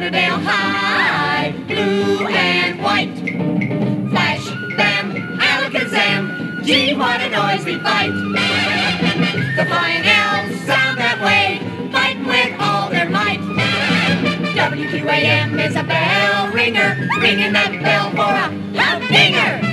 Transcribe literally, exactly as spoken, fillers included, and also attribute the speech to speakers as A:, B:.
A: Lauderdale High, blue and white. Flash, bam, alakazam, gee, what a noise we fight. The flying elves sound that way, fighting with all their might. W Q A M is a bell ringer, ringing that bell for a loud dinger.